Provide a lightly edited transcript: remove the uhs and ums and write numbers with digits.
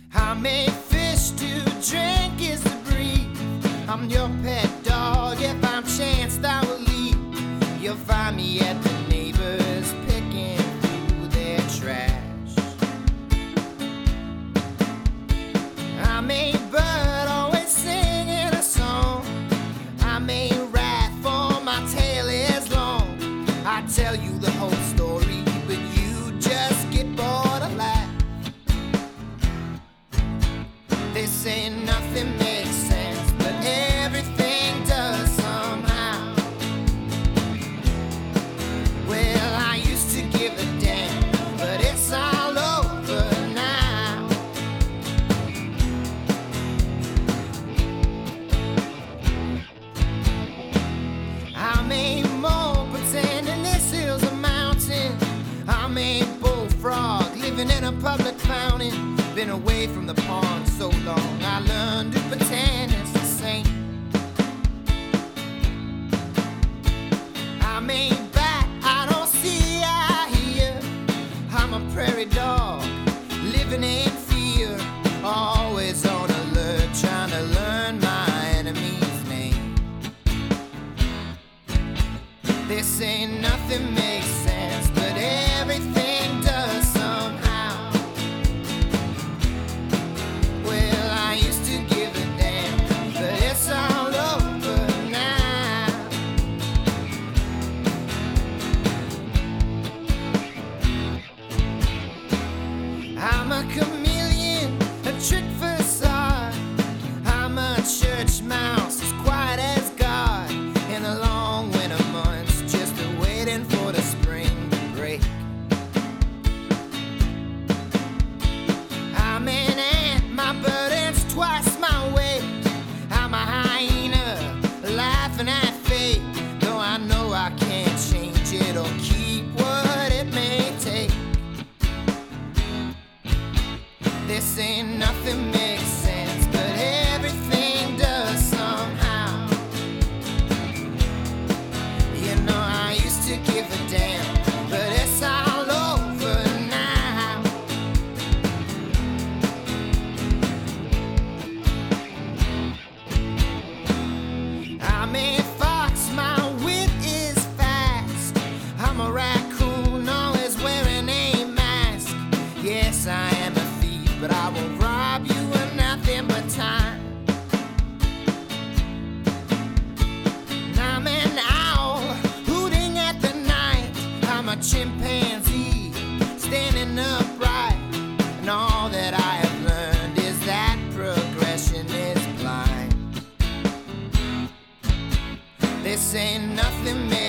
I made fish to drink is to breathe. I'm your pet dog, if I'm chanced I will leave. You'll find me at the neighbors picking through their trash. I'm a bird always singing a song. I'm a rat for my tail is long. I tell you the whole story, but you just get bored of life. They say nothing makes sense, but everything does somehow. Well, I used to give a damn, but it's all over now. I'm a mole pretending this hill's a mountain. I'm a bullfrog living in a public fountain. Been away from the pond so long, I learned to pretend it's the same. I'm a bat, I don't see, I hear. I'm a prairie dog, living in fear. Always on alert, trying to learn my enemy's name. They say nothing makes sense, but everything does somehow. Well, I used to give a damn, but it's all over now. I'm a chameleon, a trick facade. I'm a church mouse, as quiet as God. In the long winter months, just waiting for the spring to break. I'm an ant, my burden's twice my weight. I'm a hyena, laughing at fate. Though I know I can't change it or keep what it may take. This ain't nothing makes sense, but everything does somehow. You know I used to give a damn, but it's all over now. I'm a fox, my wit is fast. I'm a raccoon, always wearing a mask. Yes, I am a thief, but I won't rob you of nothing but time. And I'm an owl, hooting at the night. I'm a chimpanzee, standing upright. And all that I have learned is that progression is blind. They say nothing makes